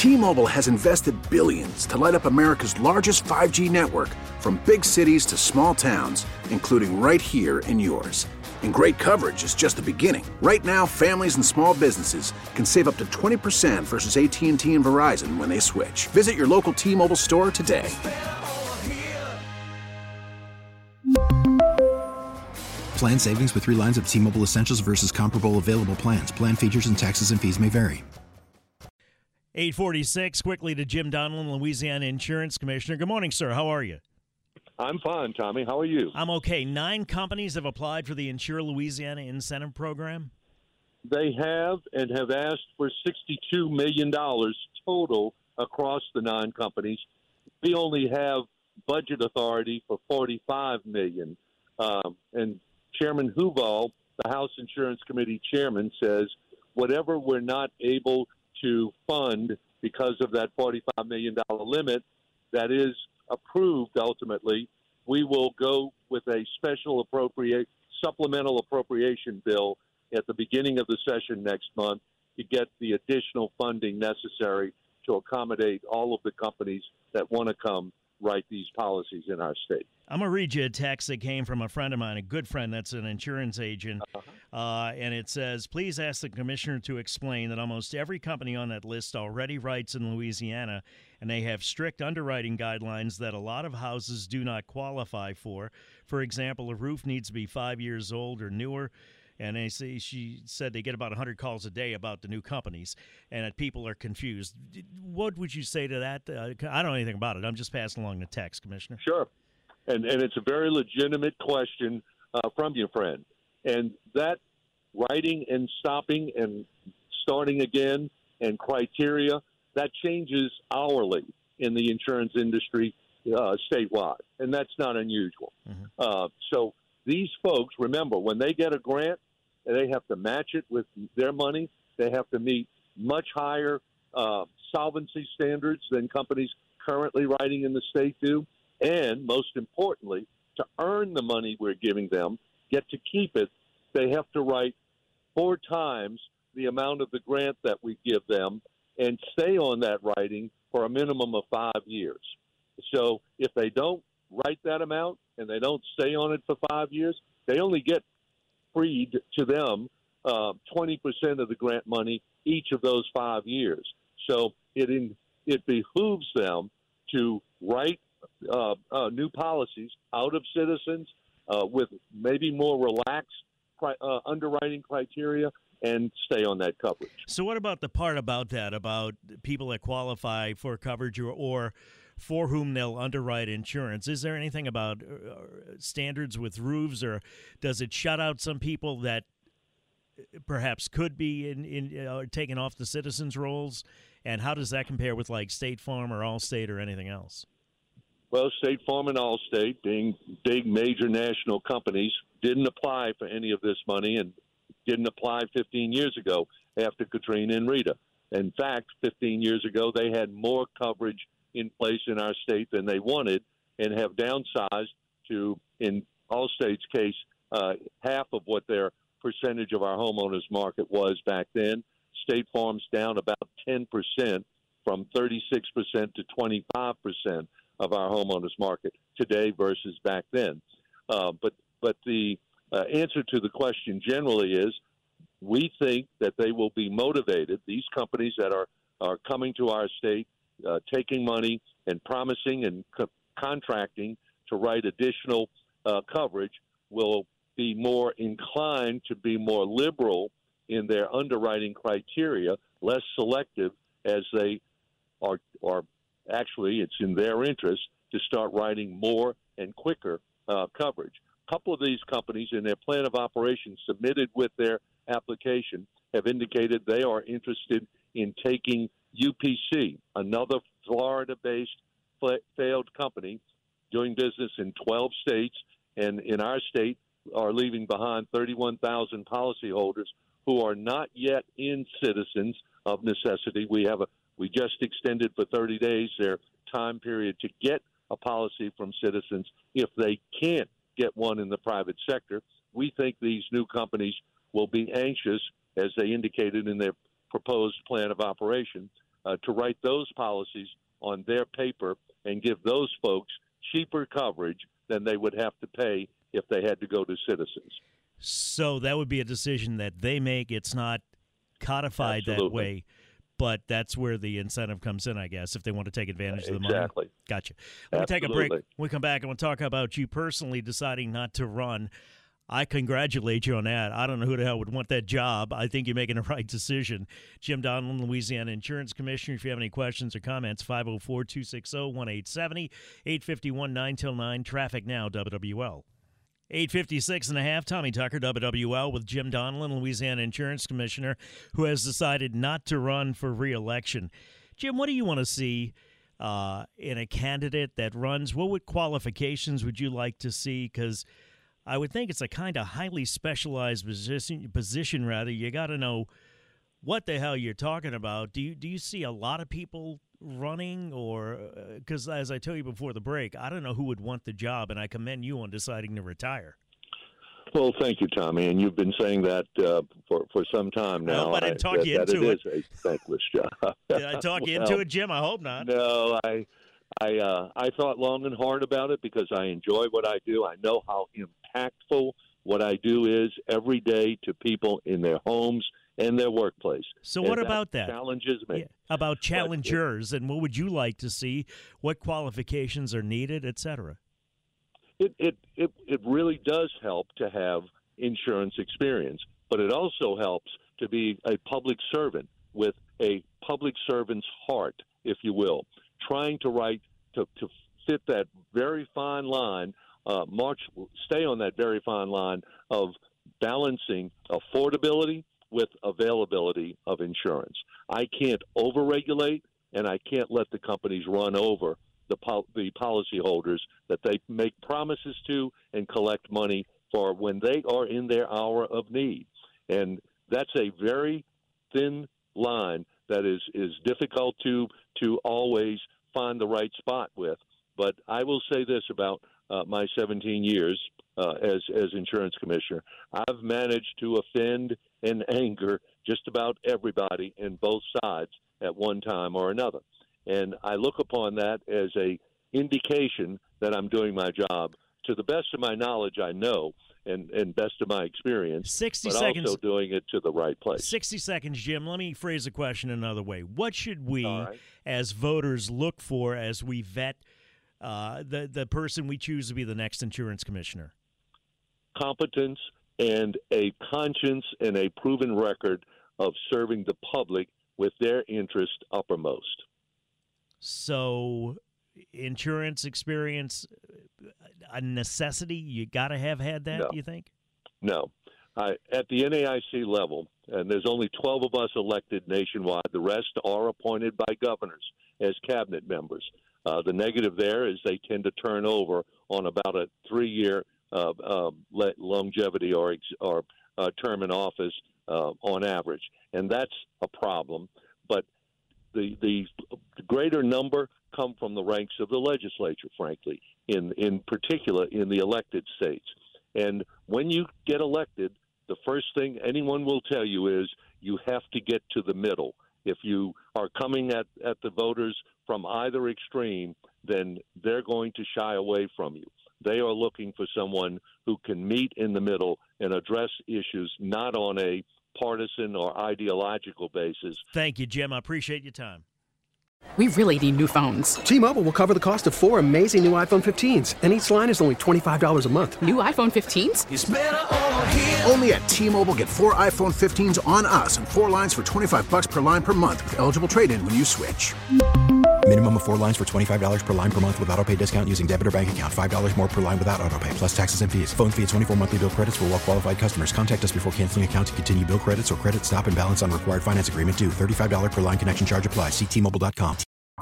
T-Mobile has invested billions to light up America's largest 5G network, from big cities to small towns, including right here in yours. And great coverage is just the beginning. Right now, families and small businesses can save up to 20% versus AT&T and Verizon when they switch. Visit your local T-Mobile store today. Plan savings with 3 lines of T-Mobile Essentials versus comparable available plans. Plan features and taxes and fees may vary. 846, quickly to Jim Donelon, Louisiana Insurance Commissioner. Good morning, sir. How are you? I'm fine, Tommy. How are you? I'm okay. 9 companies have applied for the Insure Louisiana Incentive Program. They have and have asked for $62 million total across the 9 companies. We only have budget authority for $45 million. And Chairman Huval, the House Insurance Committee chairman, says whatever we're not able to fund because of that $45 million limit that is approved ultimately, we will go with a supplemental appropriation bill at the beginning of the session next month to get the additional funding necessary to accommodate all of the companies that want to come write these policies in our state. I'm going to read you a text that came from a friend of mine, a good friend that's an insurance agent, and it says, please ask the commissioner to explain that almost every company on that list already writes in Louisiana, and they have strict underwriting guidelines that a lot of houses do not qualify for. For example, a roof needs to be 5 years old or newer. And she said they get about 100 calls a day about the new companies, and that people are confused. What would you say to that? I don't know anything about it. I'm just passing along the text, Commissioner. Sure. And it's a very legitimate question from your friend. And that writing and stopping and starting again and criteria, that changes hourly in the insurance industry statewide. And that's not unusual. Mm-hmm. So these folks, remember, when they get a grant, they have to match it with their money. They have to meet much higher solvency standards than companies currently writing in the state do. And most importantly, to earn the money we're giving them, get to keep it, they have to write 4 times the amount of the grant that we give them and stay on that writing for a minimum of 5 years. So if they don't write that amount and they don't stay on it for 5 years, they only get freed to them 20% of the grant money each of those 5 years. So it behooves them to write new policies out of Citizens with maybe more relaxed underwriting criteria and stay on that coverage. So what about the part about that, about people that qualify for coverage or for whom they'll underwrite insurance? Is there anything about standards with roofs, or does it shut out some people that perhaps could be taken off the Citizens rolls? And how does that compare with like State Farm or Allstate or anything else? Well, State Farm and Allstate, being big major national companies, didn't apply for any of this money and didn't apply 15 years ago after Katrina and Rita. In fact, 15 years ago, they had more coverage in place in our state than they wanted and have downsized to, in Allstate's case, half of what their percentage of our homeowners market was back then. State Farm's down about 10% from 36% to 25% of our homeowners market today versus back then. But the answer to the question generally is we think that they will be motivated, these companies that are coming to our state, taking money and promising and contracting to write additional coverage, will be more inclined to be more liberal in their underwriting criteria, less selective, as they are actually, it's in their interest to start writing more and quicker coverage. A couple of these companies in their plan of operations submitted with their application have indicated they are interested in taking UPC, another Florida-based failed company doing business in 12 states, and in our state are leaving behind 31,000 policyholders who are not yet in Citizens of necessity. We just extended for 30 days their time period to get a policy from Citizens if they can't get one in the private sector. We think these new companies will be anxious, as they indicated in their proposed plan of operation, to write those policies on their paper and give those folks cheaper coverage than they would have to pay if they had to go to Citizens. So that would be a decision that they make. It's not codified Absolutely. that way, but that's where the incentive comes in, I guess, if they want to take advantage of the money. Exactly. Gotcha. Let me take a break. Absolutely. When we come back, I want to talk about you personally deciding not to run. I congratulate you on that. I don't know who the hell would want that job. I think you're making the right decision. Jim Donelon, Louisiana Insurance Commissioner. If you have any questions or comments, 504-260-1870, 851 9 till 9. Traffic now, WWL. 8:56 and a half. Tommy Tucker, WWL, with Jim Donelon, Louisiana Insurance Commissioner, who has decided not to run for re-election. Jim, what do you want to see in a candidate that runs? What qualifications would you like to see? Because I would think it's a kind of highly specialized position rather. You got to know what the hell you're talking about. Do you see a lot of people running, or because as I told you before the break, I don't know who would want the job, and I commend you on deciding to retire. Well, thank you, Tommy, and you've been saying that for some time now. I hope I didn't talk you into it. It is a thankless job. Did I talk you into it, Jim? I hope not. No, I thought long and hard about it because I enjoy what I do. I know how impactful what I do is every day to people in their homes and their workplace. So what about that? Challenges me. Yeah, about challengers, and what would you like to see? What qualifications are needed, et cetera? It really does help to have insurance experience, but it also helps to be a public servant with a public servant's heart, if you will, trying to fit that very fine line, stay on that very fine line of balancing affordability with availability of insurance. I can't overregulate, and I can't let the companies run over the policyholders that they make promises to and collect money for when they are in their hour of need. And that's a very thin line that is difficult to always find the right spot with. But I will say this about my 17 years as insurance commissioner. I've managed to offend and anger just about everybody in both sides at one time or another. And I look upon that as a indication that I'm doing my job to the best of my knowledge, I know, and best of my experience, 60 but seconds. also doing it to the right place. 60 seconds, Jim. Let me phrase the question another way. What should we, as voters, look for as we vet the person we choose to be the next insurance commissioner? Competence and a conscience and a proven record of serving the public with their interest uppermost. So, insurance experience, a necessity? You got to have had that, No. you think? No. At the NAIC level, and there's only 12 of us elected nationwide, the rest are appointed by governors as cabinet members. The negative there is they tend to turn over on about a 3-year longevity or term in office on average, and that's a problem. But the greater number come from the ranks of the legislature, frankly, in particular in the elected states. And when you get elected, the first thing anyone will tell you is you have to get to the middle. If you are coming at the voters from either extreme, then they're going to shy away from you. They are looking for someone who can meet in the middle and address issues not on a partisan or ideological basis. Thank you, Jim. I appreciate your time. We really need new phones. T-Mobile will cover the cost of 4 amazing new iPhone 15s, and each line is only $25 a month. New iPhone 15s? It's better over here. Only at T-Mobile, get 4 iPhone 15s on us and 4 lines for $25 per line per month with eligible trade-in when you switch. Minimum of 4 lines for $25 per line per month with autopay discount using debit or bank account. $5 more per line without autopay, plus taxes and fees. Phone fee at 24 monthly bill credits for well-qualified customers. Contact us before canceling account to continue bill credits or credit stop and balance on required finance agreement due. $35 per line connection charge applies. See T-Mobile.com.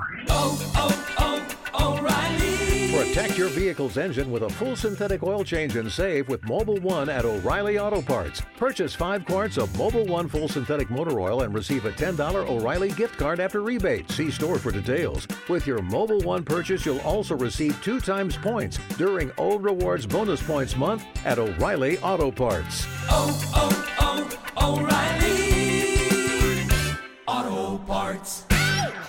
O'Reilly. Protect your vehicle's engine with a full synthetic oil change and save with Mobil 1 at O'Reilly Auto Parts. Purchase 5 quarts of Mobil 1 full synthetic motor oil and receive a $10 O'Reilly gift card after rebate. See store for details. With your Mobil 1 purchase, you'll also receive 2 times points during O Rewards Bonus Points Month at O'Reilly Auto Parts. O'Reilly Auto Parts.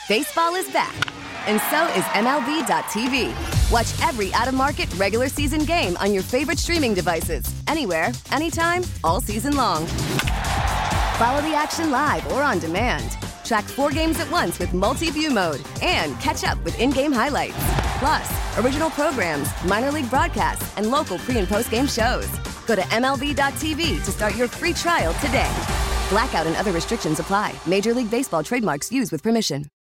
Baseball is back, and so is MLB.tv. Watch every out-of-market, regular season game on your favorite streaming devices, anywhere, anytime, all season long. Follow the action live or on demand. Track 4 games at once with multi-view mode and catch up with in-game highlights. Plus, original programs, minor league broadcasts, and local pre- and post-game shows. Go to MLB.tv to start your free trial today. Blackout and other restrictions apply. Major League Baseball trademarks used with permission.